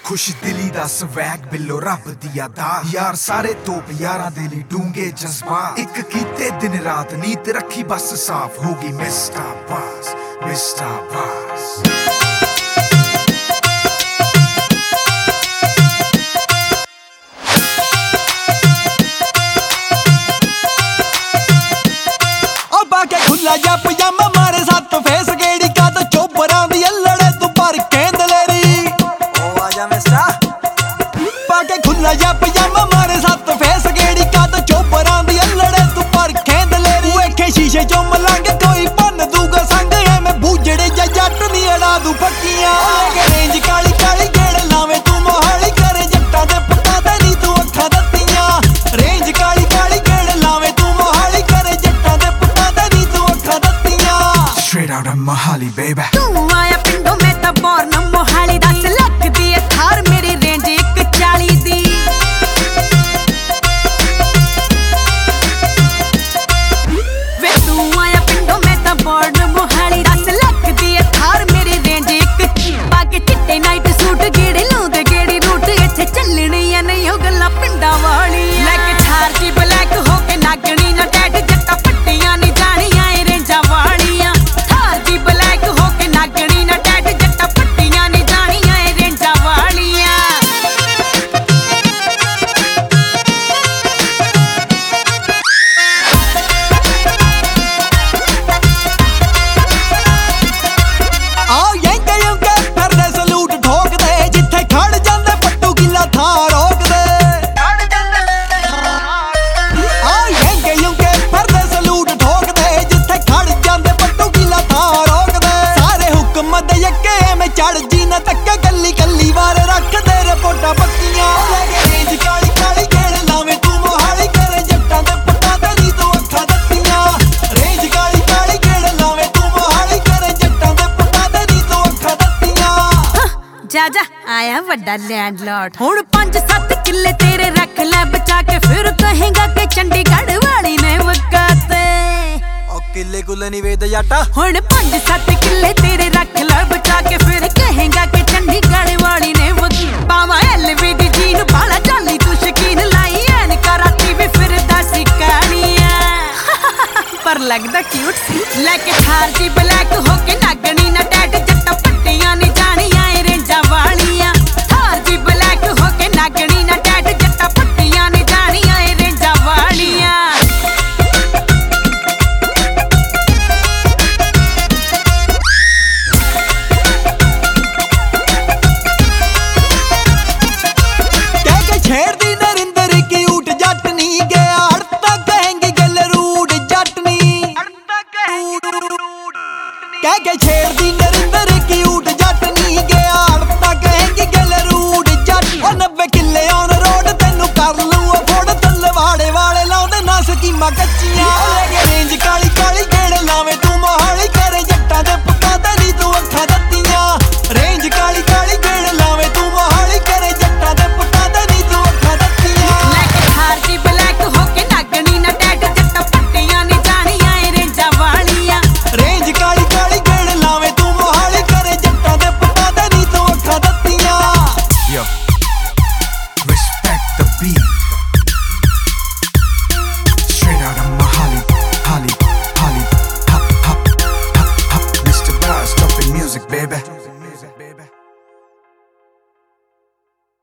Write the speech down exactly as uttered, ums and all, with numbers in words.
खुश दिली दा स्वैग बिलो रब दी अदा यार सारे तोप यारां दे लई डूंगे जज्बा इक कीते दिन रात नीत रखी बस साफ होगी मिस्टर बास मिस्टर बास खुला जा पजामा मारे सत फेस गेड़ी का तो चोपरां दी अल्लड़े तू पर केंदलेरी ओ आजा मिस्टर पाके खुला जा पजामा मारे सत फेस गेड़ी का तो चोपरां दी अल्लड़े तू पर केंदलेरी वेखे शीशे चो मलंग कोई बन दूगा संग है मैं बूजड़े जा जट नी अड़ा दू पक्कियां लगे रेंज काली काली गेड़ लावे तू मोहाली करे जट्टां दे पता ते नी तू अखां दत्तियां रेंज काली काली गेड़ लावे तू मोहाली करे जट्टां दे Straight out of Mohali, baby. तू आया पिंडों में तो born मोहाली दस लाख दी है थार मेरी रेंज एक चाली दी वे तू आया पिंडों में तो born मोहाली दस लाख दी है थार मेरी रेंज एक पाके चिट्टे नाइट सूट गेड़े लूंदे गेड़ी रूट इत्थे चलनी है नहीं ओ गल्लां पिंडां वालियां लेके थार जी ब्लैक होके नागणी ना टैट जट्टा पट्टियां नी जानियां ए रेंजां वालियां ब्लैक होके नागणी ना टैट जट्टा पट्टियां नी जानियां ए रेंजां वालियां आ यंके यंके फिरदे सलूट ठोकदे जिथे खड़ जांदे पट्टू गिला थां रोकदे खड़ जांदे आ यंके यंके फिरदे सलूट ठोकदे जिथे खड़ जांदे पट्टू गिला थां दे यके में चढ़ जी ना तक्के गली गली वार रख दे रिपोर्टां पक्कियां लगे रेंज काली काली गेड़ लावे तू मोहाली करे जट्टां दे पता ते नी तू अखां दत्तियां रेंज काली काली गेड़ लावे तू मोहाली करे जट्टां दे पता ते नी तू अखां दत्तियां जा जा आया वड्डा लैंडलॉर्ड हुण पांच सत्त किले तेरे रख ले बचा के फिर कहेगा कि चंडीगढ़ वाली ने वकाते किले कुले नी वेद जाटा हुण पांच सत्त किले तेरे रख ले बचा के फिर कहेगा कि चंडीगढ़ वाली ने पावा एलवी दी जीन बाला चाली तू शकीन लाई एन कराती भी फिर दस कहानियां पर लगदा क्यूट सी लेके थार जी